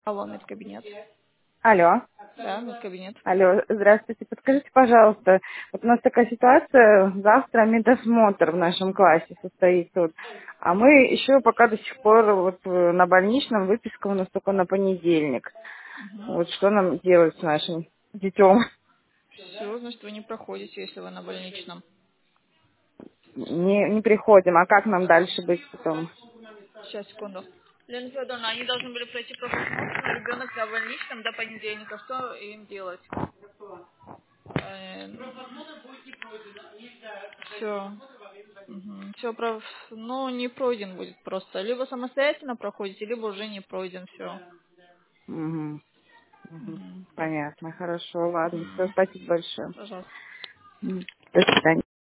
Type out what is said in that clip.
Алло, медкабинет. Алло. Да, медкабинет. Алло, здравствуйте. Подскажите, пожалуйста, вот у нас такая ситуация, завтра медосмотр в нашем классе состоится, а мы еще пока до сих пор вот на больничном, выписка у нас только на понедельник. Угу. Вот что нам делать с нашим детем? Все, значит, вы не проходите, если вы на больничном. Не приходим, а как нам дальше быть потом? Сейчас, секунду. Лена Федоровна, они должны были пройти профосмотр, но ребенок на больничном до понедельника. Что им делать? Все. Все, ну, не пройден будет просто. Либо самостоятельно проходите, либо уже не пройден, все. Мгм, мгм. Понятно, хорошо, ладно, все, спасибо большое. Пожалуйста. До свидания.